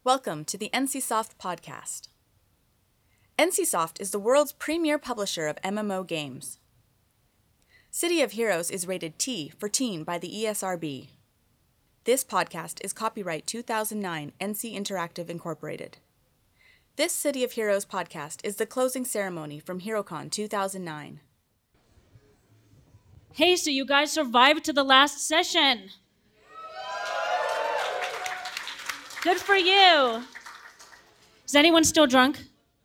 Welcome to the NCSoft podcast. NCSoft is the world's premier publisher of MMO games. City of Heroes is rated T for teen by the ESRB. This podcast is copyright 2009 NC Interactive Incorporated. This City of Heroes podcast is the closing ceremony from HeroCon 2009. Hey, so you guys survived to the last session. Good for you. Is anyone still drunk?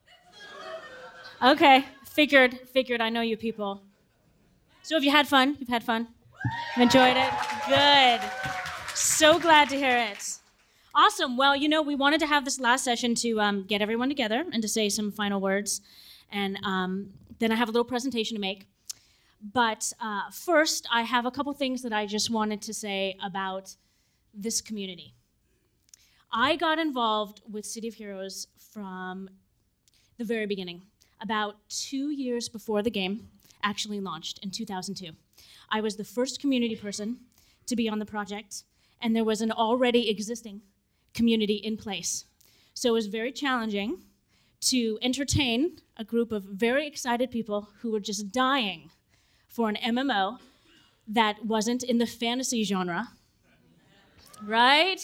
Okay, figured, I know you people. So have you had fun? You've had fun? You've enjoyed it? Good. So glad to hear it. Awesome. Well, we wanted to have this last session to get everyone together and to say some final words. And then I have a little presentation to make. But first, I have a couple things that I just wanted to say about this community. I got involved with City of Heroes from the very beginning, about 2 years before the game actually launched in 2002. I was the first community person to be on the project, and there was an already existing community in place. So it was very challenging to entertain a group of very excited people who were just dying for an MMO that wasn't in the fantasy genre. Right?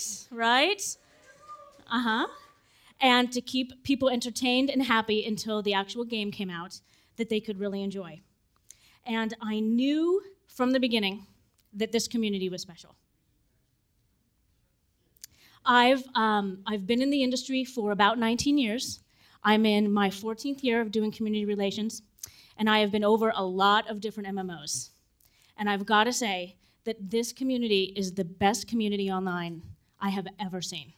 And to keep people entertained and happy until the actual game came out that they could really enjoy. And I knew from the beginning that this community was special. I've been in the industry for about 19 years. I'm in my 14th year of doing community relations, and I have been over a lot of different MMOs. And I've got to say that this community is the best community online I have ever seen.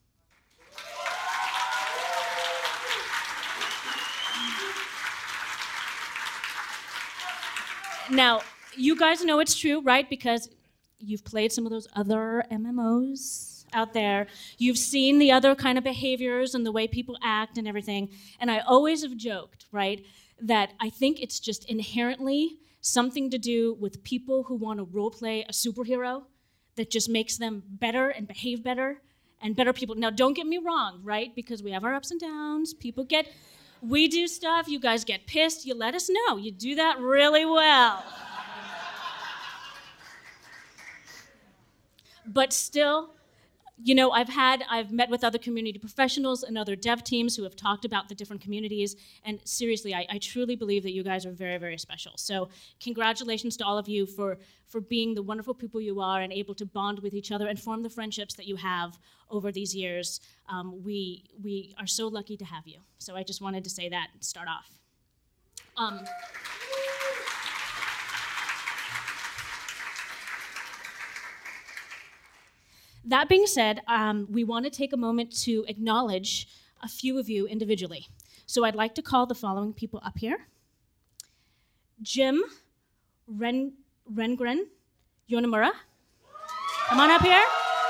Now, you guys know it's true, right? Because you've played some of those other MMOs out there. You've seen the other kind of behaviors and the way people act and everything. And I always have joked, right, that I think it's just inherently something to do with people who want to roleplay a superhero that just makes them better and behave better and better people. Now, don't get me wrong, right? Because we have our ups and downs. We do stuff, you guys get pissed, you let us know. You do that really well. But still, I've met with other community professionals and other dev teams who have talked about the different communities, and seriously, I truly believe that you guys are very, very special. So congratulations to all of you for being the wonderful people you are and able to bond with each other and form the friendships that you have over these years. We are so lucky to have you. So I just wanted to say that and start off. That being said, we want to take a moment to acknowledge a few of you individually. So I'd like to call the following people up here. Jim Rengren Yonemura. Come on up here.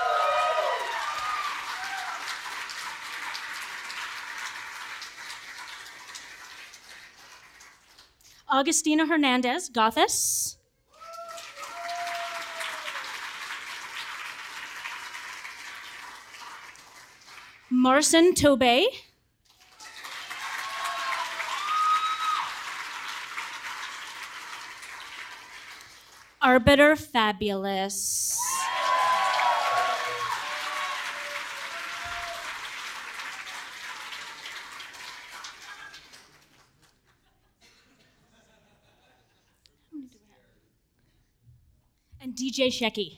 Augustina Hernandez Gothis. Marcin Tobey. Arbiter Fabulous. And DJ Shecky.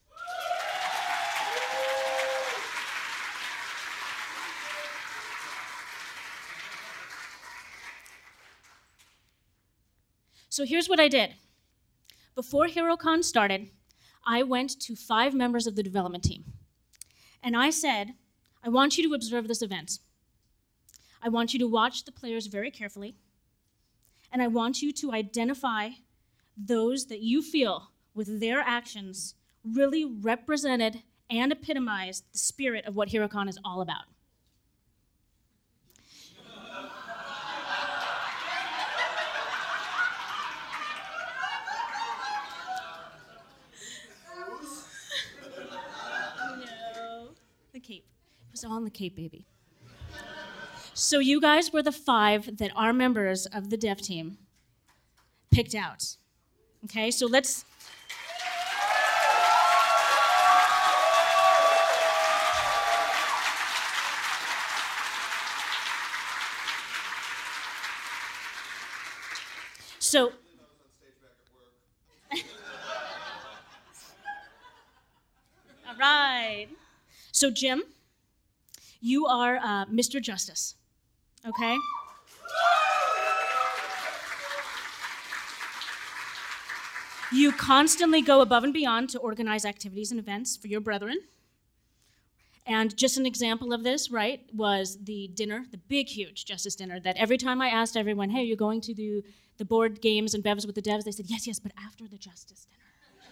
So here's what I did. Before HeroCon started, I went to 5 members of the development team. And I said, I want you to observe this event. I want you to watch the players very carefully. And I want you to identify those that you feel, with their actions, really represented and epitomized the spirit of what HeroCon is all about. It was all in the Cape, baby. So you guys were the 5 that our members of the dev team picked out. Okay, so let's... So... All right. So Jim, you are Mr. Justice, okay? You constantly go above and beyond to organize activities and events for your brethren. And just an example of this, right, was the dinner, the big, huge Justice dinner, that every time I asked everyone, hey, are you going to do the board games and bevs with the devs? They said, yes, yes, but after the Justice dinner.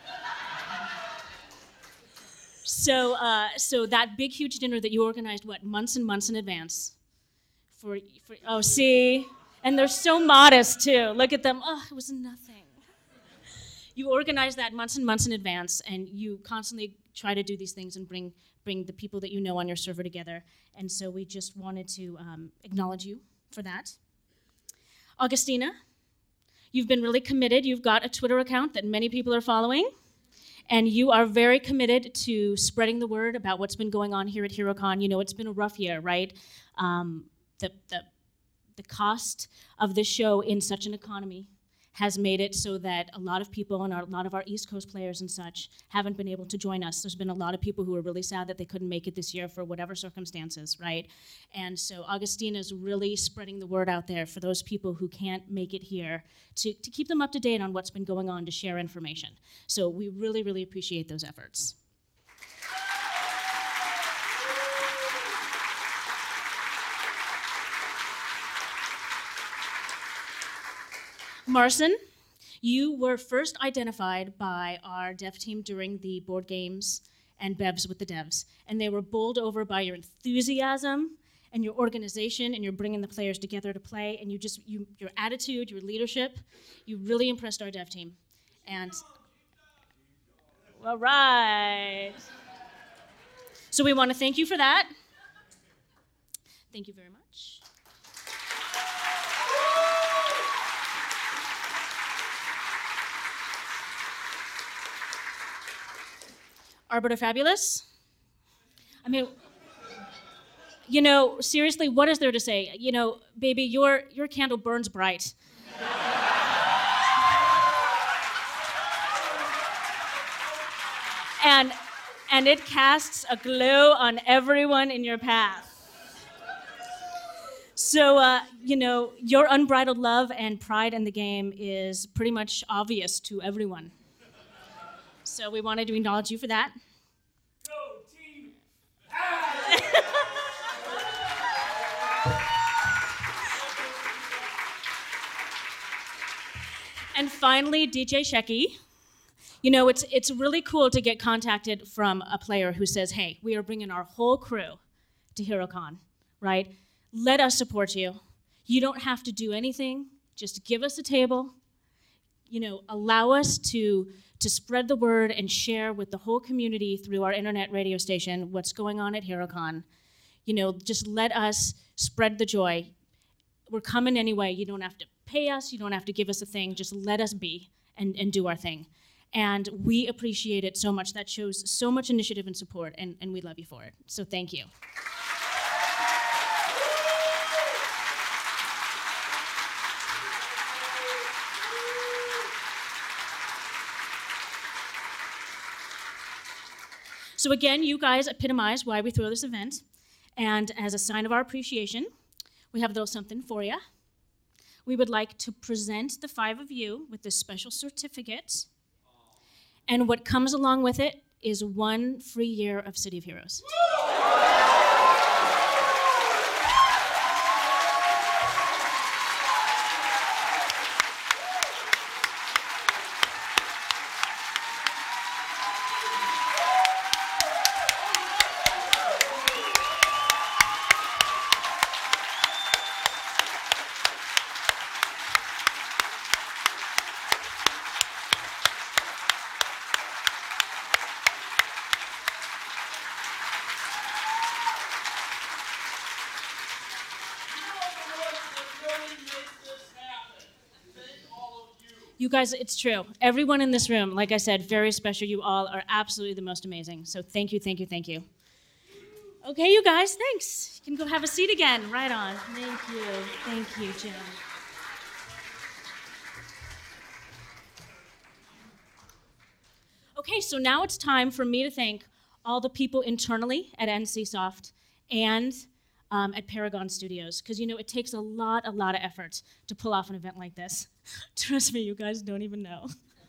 So that big, huge dinner that you organized, months and months in advance? Oh, see? And they're so modest, too. Look at them. Oh, it was nothing. You organize that months and months in advance, and you constantly try to do these things and bring the people that you know on your server together. And so we just wanted to acknowledge you for that. Augustina, you've been really committed. You've got a Twitter account that many people are following, and you are very committed to spreading the word about what's been going on here at HeroCon. You know, it's been a rough year, right? The cost of this show in such an economy has made it so that a lot of people and a lot of our East Coast players and such haven't been able to join us. There's been a lot of people who are really sad that they couldn't make it this year for whatever circumstances, right? And so Augustina is really spreading the word out there for those people who can't make it here to keep them up to date on what's been going on, to share information. So we really, really appreciate those efforts. Marcin, you were first identified by our dev team during the board games and bevs with the devs, and they were bowled over by your enthusiasm and your organization, and you're bringing the players together to play, and your attitude, your leadership, you really impressed our dev team. And all right. So we want to thank you for that. Thank you very much. Arbiter Fabulous. I mean, you know, seriously, what is there to say? You know, baby, your candle burns bright. And it casts a glow on everyone in your path. So, you know, your unbridled love and pride in the game is pretty much obvious to everyone. So we wanted to acknowledge you for that. Go team! And finally, DJ Shecky. You know, it's really cool to get contacted from a player who says, hey, we are bringing our whole crew to HeroCon, right? Let us support you. You don't have to do anything. Just give us a table. You know, allow us to spread the word and share with the whole community through our internet radio station what's going on at HeroCon. You know, just let us spread the joy. We're coming anyway. You don't have to pay us. You don't have to give us a thing. Just let us be and do our thing. And we appreciate it so much. That shows so much initiative and support, and we love you for it. So thank you. So again, you guys epitomize why we throw this event. And as a sign of our appreciation, we have a little something for you. We would like to present the 5 of you with this special certificate. And what comes along with it is 1 free year of City of Heroes. You guys, it's true. Everyone in this room, like I said, very special. You all are absolutely the most amazing. So thank you, thank you, thank you. Okay, you guys, thanks. You can go have a seat again. Right on. Thank you, Jim. Okay, so now it's time for me to thank all the people internally at NCSoft and at Paragon Studios, because it takes a lot of effort to pull off an event like this. Trust me, you guys don't even know.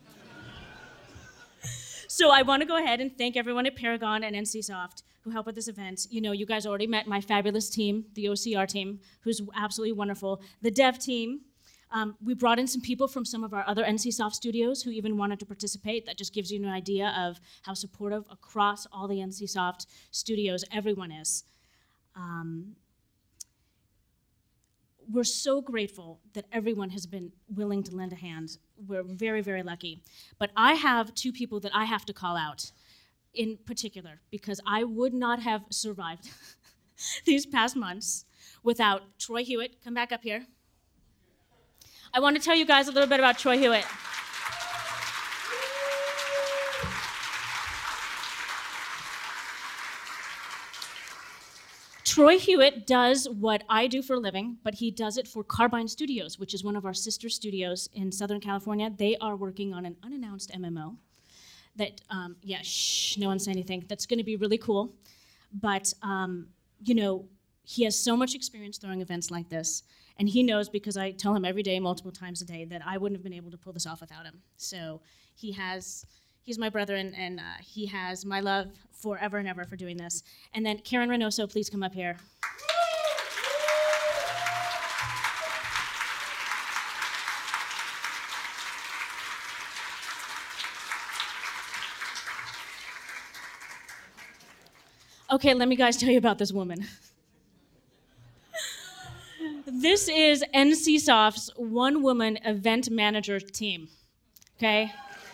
So I want to go ahead and thank everyone at Paragon and NCSoft who helped with this event. You guys already met my fabulous team, the OCR team, who's absolutely wonderful. The dev team, we brought in some people from some of our other NCSoft studios who even wanted to participate. That just gives you an idea of how supportive across all the NCSoft studios everyone is. We're so grateful that everyone has been willing to lend a hand. We're very, very lucky. But I have two people that I have to call out in particular, because I would not have survived these past months without Troy Hewitt. Come back up here. I want to tell you guys a little bit about Troy Hewitt. Troy Hewitt does what I do for a living, but he does it for Carbine Studios, which is one of our sister studios in Southern California. They are working on an unannounced MMO that, no one say anything. That's going to be really cool. But, he has so much experience throwing events like this, and he knows, because I tell him every day, multiple times a day, that I wouldn't have been able to pull this off without him. So he's my brother, and he has my love forever and ever for doing this. And then Karen Reynoso, please come up here. Okay, let me guys tell you about this woman. This is NCSoft's one-woman event manager team, okay?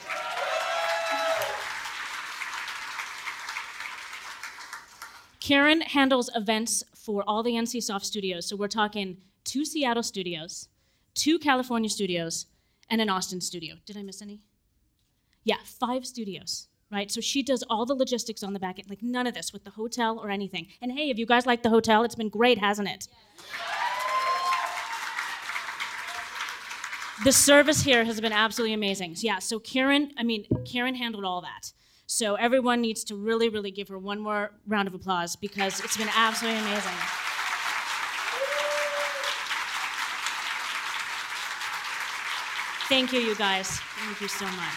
Karen handles events for all the NCSoft studios. So we're talking 2 Seattle studios, 2 California studios, and an Austin studio. Did I miss any? Yeah, 5 studios, right? So she does all the logistics on the back end, like none of this with the hotel or anything. And hey, if you guys like the hotel, it's been great, hasn't it? The service here has been absolutely amazing. Yeah, so Karen handled all that. So everyone needs to really, really give her one more round of applause, because it's been absolutely amazing. Thank you, you guys. Thank you so much.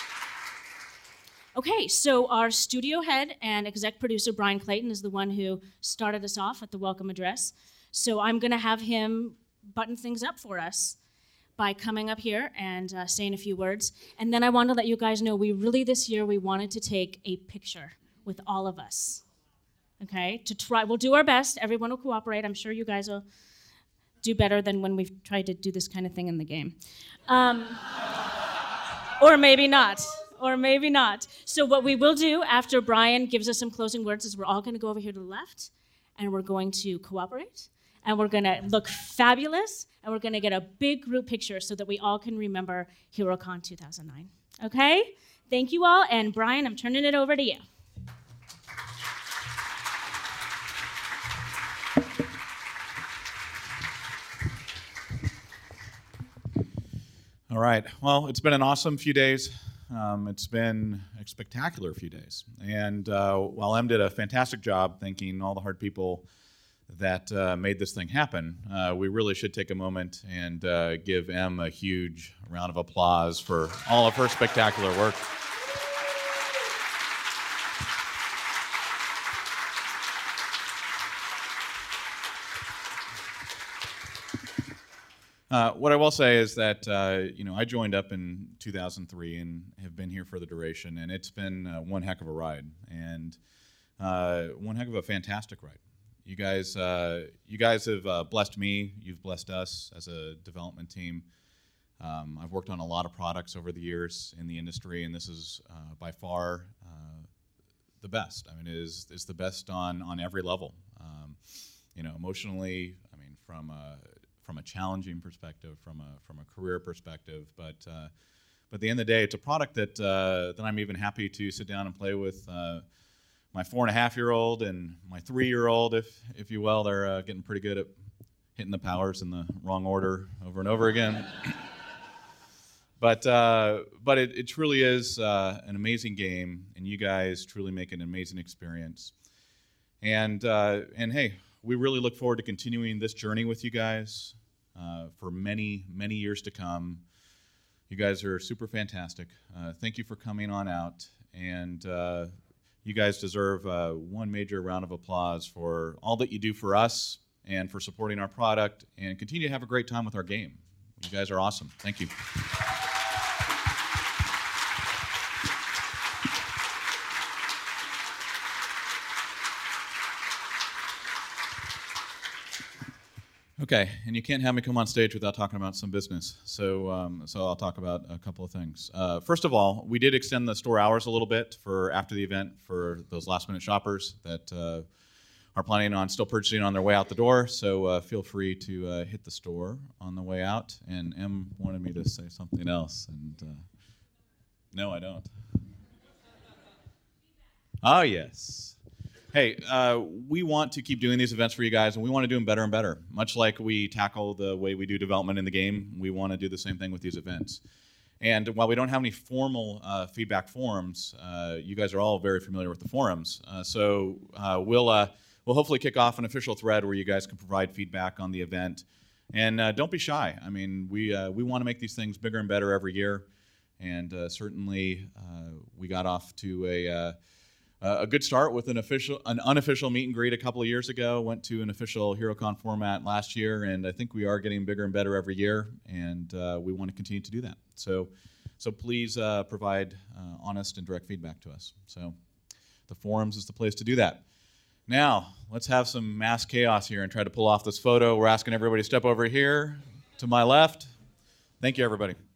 Okay, so our studio head and exec producer, Brian Clayton, is the one who started us off at the welcome address. So I'm going to have him button things up for us by coming up here and saying a few words. And then I want to let you guys know, this year, we wanted to take a picture with all of us, okay? We'll do our best. Everyone will cooperate. I'm sure you guys will do better than when we've tried to do this kind of thing in the game. Or maybe not. So what we will do after Brian gives us some closing words is we're all going to go over here to the left, and we're going to cooperate, and we're going to look fabulous, and we're going to get a big group picture so that we all can remember HeroCon 2009. Okay? Thank you all, and Brian, I'm turning it over to you. All right. Well, it's been an awesome few days. It's been a spectacular few days. And while Em did a fantastic job thanking all the hard people that made this thing happen, we really should take a moment and give Em a huge round of applause for all of her spectacular work. What I will say is that I joined up in 2003 and have been here for the duration, and it's been one heck of a ride, and one heck of a fantastic ride. You guys have blessed me. You've blessed us as a development team. I've worked on a lot of products over the years in the industry, and this is by far the best. I mean, it is the best on every level. Emotionally, I mean, from from a challenging perspective, from a career perspective. But at the end of the day, it's a product that I'm even happy to sit down and play with my 4.5-year-old and my 3-year-old, if you will. They're getting pretty good at hitting the powers in the wrong order over and over again. But it truly is an amazing game, and you guys truly make an amazing experience. And hey, we really look forward to continuing this journey with you guys for many, many years to come. You guys are super fantastic. Thank you for coming on out, and you guys deserve one major round of applause for all that you do for us and for supporting our product, and continue to have a great time with our game. You guys are awesome. Thank you. Okay, and you can't have me come on stage without talking about some business. So I'll talk about a couple of things. First of all, we did extend the store hours a little bit for after the event for those last-minute shoppers that are planning on still purchasing on their way out the door. So feel free to hit the store on the way out. And Em wanted me to say something else, and no, I don't. Oh, yes. Hey, we want to keep doing these events for you guys, and we want to do them better and better. Much like we tackle the way we do development in the game, we want to do the same thing with these events. And while we don't have any formal feedback forums, you guys are all very familiar with the forums. So we'll hopefully kick off an official thread where you guys can provide feedback on the event. And don't be shy. I mean, we want to make these things bigger and better every year. And certainly we got off to a good start with an unofficial meet and greet a couple of years ago. Went to an official HeroCon format last year, and I think we are getting bigger and better every year, and we want to continue to do that. So please provide honest and direct feedback to us. So the forums is the place to do that. Now, let's have some mass chaos here and try to pull off this photo. We're asking everybody to step over here to my left. Thank you, everybody.